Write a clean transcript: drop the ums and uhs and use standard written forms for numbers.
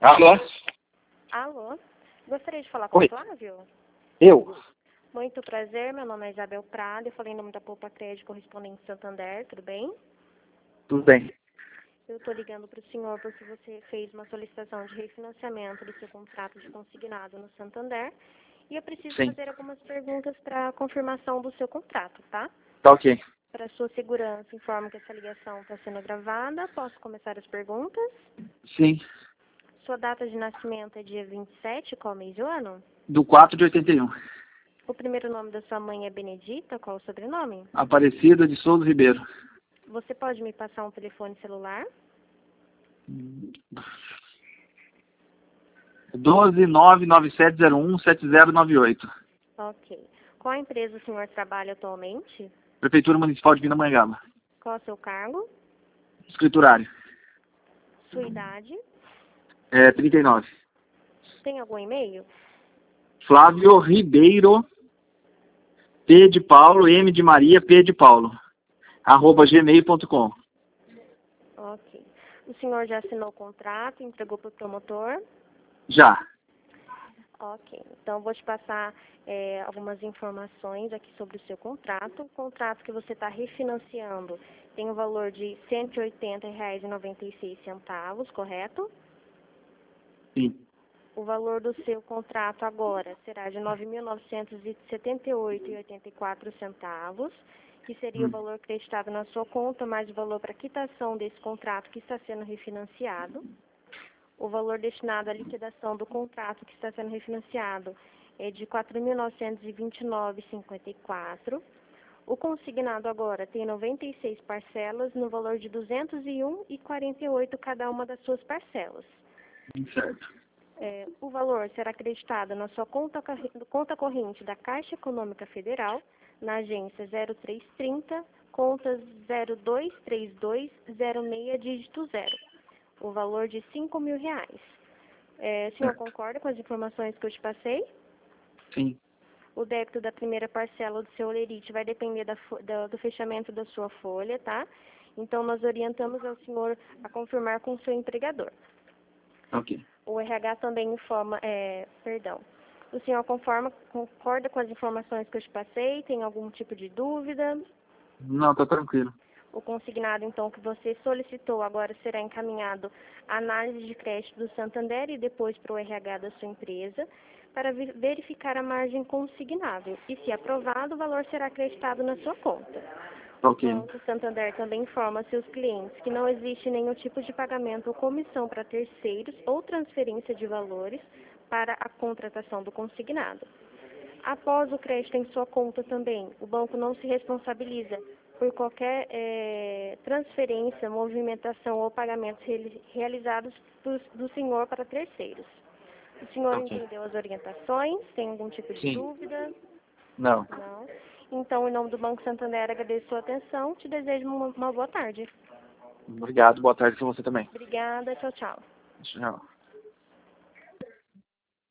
Alô? Alô? Gostaria de falar com Oi. o Flávio? Eu? Muito prazer, meu nome é Isabel Prado, eu falei em nome da Poupa Crédito Correspondente Santander, tudo bem? Tudo bem. Eu estou ligando para o senhor porque você fez uma solicitação de refinanciamento do seu contrato de consignado no Santander e eu preciso Sim. fazer algumas perguntas para confirmação do seu contrato, tá? Tá ok. Para sua segurança, informo que essa ligação está sendo gravada. Posso começar as perguntas? Sim. Sua data de nascimento é dia 27, qual mês e o ano? Do 4 de 81. O primeiro nome da sua mãe é Benedita, qual o sobrenome? Aparecida de Souza Ribeiro. Você pode me passar um telefone celular? 12997017098. Ok. Qual empresa o senhor trabalha atualmente? Prefeitura Municipal de Pindamonhangaba. Qual o seu cargo? Escriturário. Sua idade? 39. Tem algum e-mail? Flávio Ribeiro, P de Paulo, M de Maria, P de Paulo, @gmail.com. Ok. O senhor já assinou o contrato, entregou para o promotor? Já. Ok. Então, vou te passar algumas informações aqui sobre o seu contrato. O contrato que você está refinanciando tem um valor de R$ 180,96, correto? Sim. O valor do seu contrato agora será de R$ 9.978,84, que seria o valor creditado na sua conta, mais o valor para quitação desse contrato que está sendo refinanciado. O valor destinado à liquidação do contrato que está sendo refinanciado é de R$ 4.929,54. O consignado agora tem 96 parcelas no valor de R$ 201,48 cada uma das suas parcelas. Certo. O valor será acreditado na sua conta corrente da Caixa Econômica Federal, na agência 0330, conta 023206, dígito 0. O valor de R$ 5.000. O senhor concorda com as informações que eu te passei? Sim. O débito da primeira parcela do seu olerite vai depender do fechamento da sua folha, tá? Então, nós orientamos ao senhor a confirmar com o seu empregador. Ok. O RH também informa, o senhor concorda com as informações que eu te passei? Tem algum tipo de dúvida? Não, tá tranquilo. O consignado, então, que você solicitou agora será encaminhado à análise de crédito do Santander e depois para o RH da sua empresa para verificar a margem consignável. E, se aprovado, o valor será acreditado na sua conta. Ok. O Banco Santander também informa a seus clientes que não existe nenhum tipo de pagamento ou comissão para terceiros ou transferência de valores para a contratação do consignado. Após o crédito em sua conta também, o banco não se responsabiliza por qualquer transferência, movimentação ou pagamentos realizados do senhor para terceiros. O senhor entendeu as orientações? Tem algum tipo de Sim. dúvida? Não. Não? Então, em nome do Banco Santander, agradeço a sua atenção. Te desejo uma boa tarde. Obrigado. Boa tarde pra você também. Obrigada. Tchau, tchau. Tchau.